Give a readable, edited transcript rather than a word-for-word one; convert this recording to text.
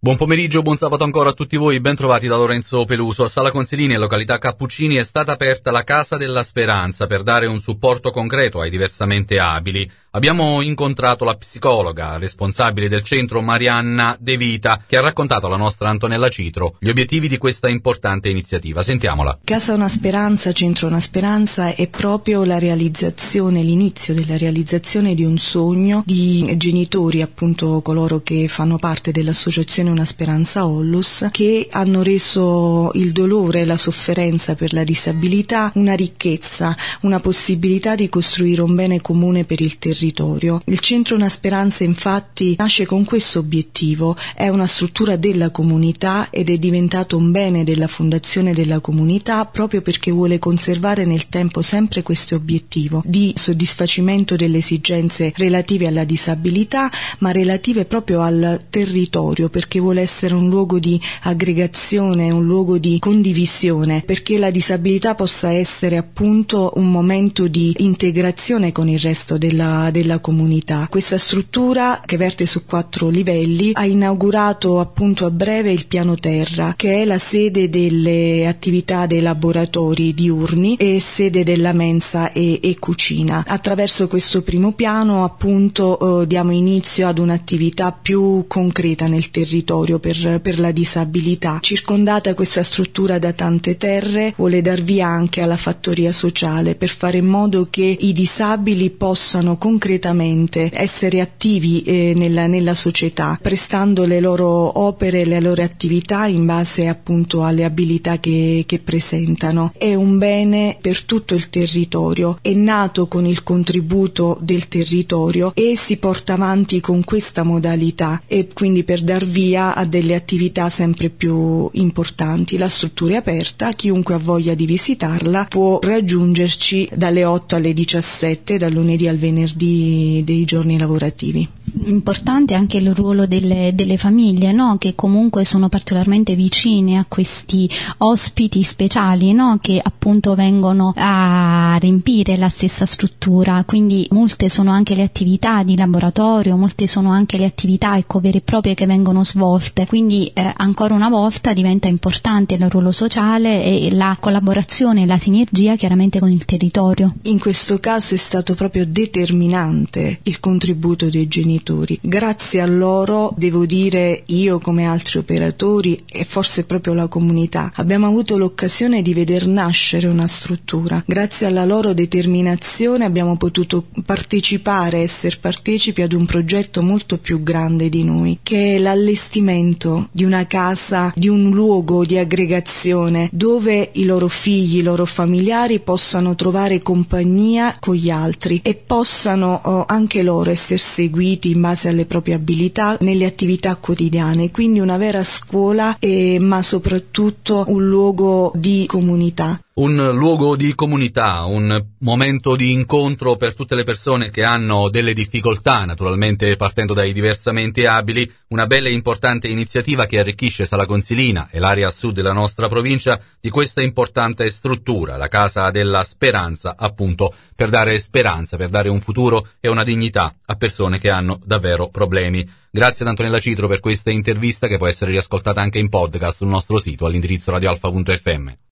Buon pomeriggio, buon sabato ancora a tutti voi, ben trovati da Lorenzo Peluso. A Sala Consilini, località Cappuccini, è stata aperta la Casa della Speranza per dare un supporto concreto ai diversamente abili. Abbiamo incontrato la psicologa responsabile del centro, Marianna De Vita, che ha raccontato alla nostra Antonella Citro gli obiettivi di questa importante iniziativa. Sentiamola. Casa Una Speranza, Centro Una Speranza è proprio la realizzazione, l'inizio della realizzazione di un sogno di genitori, appunto coloro che fanno parte dell'associazione Una Speranza Onlus, che hanno reso il dolore e la sofferenza per la disabilità una ricchezza, una possibilità di costruire un bene comune per il territorio. Il Centro Una Speranza infatti nasce con questo obiettivo, è una struttura della comunità ed è diventato un bene della fondazione della comunità proprio perché vuole conservare nel tempo sempre questo obiettivo di soddisfacimento delle esigenze relative alla disabilità, ma relative proprio al territorio, perché vuole essere un luogo di aggregazione, un luogo di condivisione, perché la disabilità possa essere appunto un momento di integrazione con il resto della comunità. Questa struttura, che verte su 4 livelli, ha inaugurato appunto a breve il piano terra, che è la sede delle attività dei laboratori diurni e sede della mensa e cucina. Attraverso questo primo piano appunto diamo inizio ad un'attività più concreta nel territorio per la disabilità. Circondata questa struttura da tante terre, vuole dar via anche alla fattoria sociale per fare in modo che i disabili possano concretamente essere attivi nella società, prestando le loro opere, le loro attività in base appunto alle abilità che presentano. È un bene per tutto il territorio, è nato con il contributo del territorio e si porta avanti con questa modalità, e quindi per dar via a delle attività sempre più importanti. La struttura è aperta, chiunque ha voglia di visitarla può raggiungerci dalle 8 alle 17, dal lunedì al venerdì dei giorni lavorativi. Importante anche il ruolo delle famiglie, no? Che comunque sono particolarmente vicine a questi ospiti speciali, no? Che appunto vengono a riempire la stessa struttura, quindi molte sono anche le attività di laboratorio, molte sono anche le attività vere e proprie che vengono svolte, quindi ancora una volta diventa importante il ruolo sociale e la collaborazione, la sinergia chiaramente con il territorio. In questo caso è stato proprio determinante il contributo dei genitori. Grazie a loro, devo dire, io come altri operatori e forse proprio la comunità, abbiamo avuto l'occasione di veder nascere una struttura. Grazie alla loro determinazione abbiamo potuto partecipare, essere partecipi ad un progetto molto più grande di noi, che è l'allestimento di una casa, di un luogo di aggregazione dove i loro figli, i loro familiari possano trovare compagnia con gli altri e possano anche loro essere seguiti in base alle proprie abilità nelle attività quotidiane, quindi una vera scuola ma soprattutto un luogo di comunità. Un luogo di comunità, un momento di incontro per tutte le persone che hanno delle difficoltà, naturalmente partendo dai diversamente abili, una bella e importante iniziativa che arricchisce Sala Consilina e l'area sud della nostra provincia di questa importante struttura, la Casa della Speranza, appunto, per dare speranza, per dare un futuro e una dignità a persone che hanno davvero problemi. Grazie ad Antonella Citro per questa intervista che può essere riascoltata anche in podcast sul nostro sito all'indirizzo radioalfa.fm.